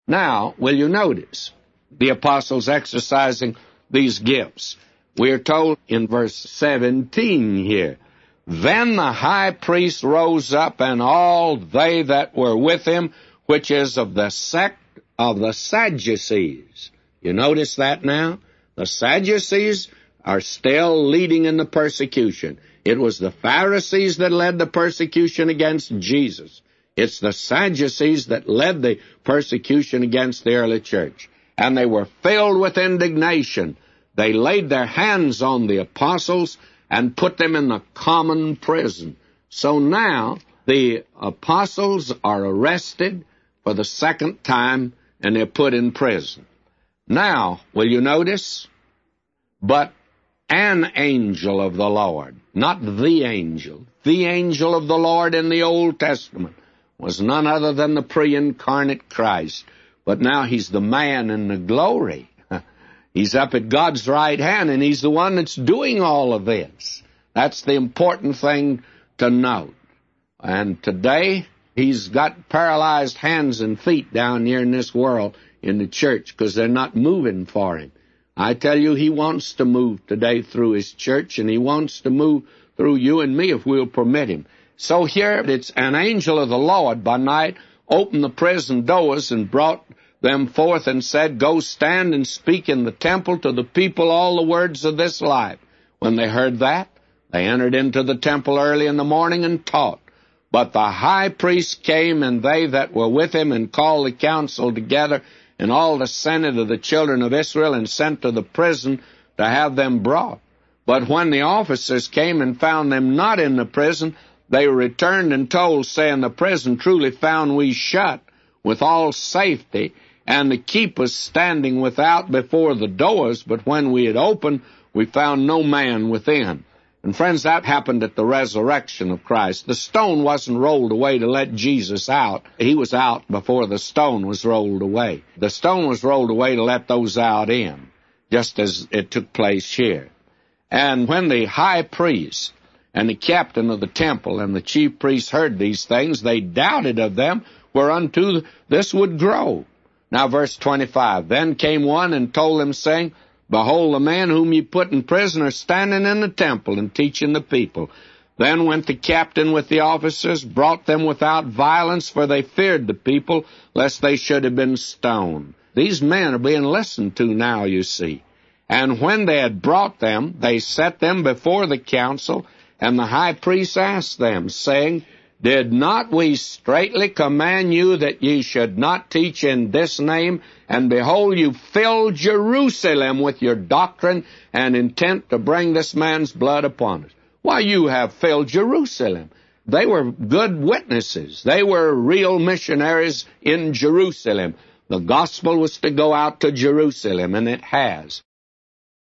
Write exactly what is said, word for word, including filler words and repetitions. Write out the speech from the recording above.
Now, will you notice the apostles exercising these gifts? We are told in verse seventeen here, "Then the high priest rose up, and all they that were with him, which is of the sect of the Sadducees." You notice that now? The Sadducees are still leading in the persecution. It was the Pharisees that led the persecution against Jesus. It's the Sadducees that led the persecution against the early church. And they were filled with indignation. They laid their hands on the apostles and put them in the common prison. So now the apostles are arrested for the second time, and they're put in prison. Now, will you notice? But an angel of the Lord, not the angel, the angel of the Lord in the Old Testament was none other than the pre-incarnate Christ. But now he's the man in the glory. He's up at God's right hand, and he's the one that's doing all of this. That's the important thing to note. And today, he's got paralyzed hands and feet down here in this world in the church because they're not moving for him. I tell you, he wants to move today through his church, and he wants to move through you and me if we'll permit him. So here it's an angel of the Lord by night opened the prison doors and brought them forth and said, "Go stand and speak in the temple to the people all the words of this life." When they heard that, they entered into the temple early in the morning and taught. But the high priest came, and they that were with him, and called the council together, and all the senate of the children of Israel, and sent to the prison to have them brought. But when the officers came and found them not in the prison, they returned and told, saying, "The prison truly found we shut with all safety, and the keepers standing without before the doors, but when we had opened, we found no man within." And friends, that happened at the resurrection of Christ. The stone wasn't rolled away to let Jesus out. He was out before the stone was rolled away. The stone was rolled away to let those out in, just as it took place here. And when the high priest and the captain of the temple and the chief priests heard these things, they doubted of them whereunto this would grow. Now verse twenty-five, "Then came one and told them, saying, Behold, the man whom ye put in prison are standing in the temple and teaching the people. Then went the captain with the officers, brought them without violence, for they feared the people, lest they should have been stoned." These men are being listened to now, you see. "And when they had brought them, they set them before the council, and the high priest asked them, saying, Did not we straitly command you that ye should not teach in this name? And behold, you fill Jerusalem with your doctrine and intent to bring this man's blood upon us. Why, you have filled Jerusalem. They were good witnesses. They were real missionaries in Jerusalem. The gospel was to go out to Jerusalem, and it has.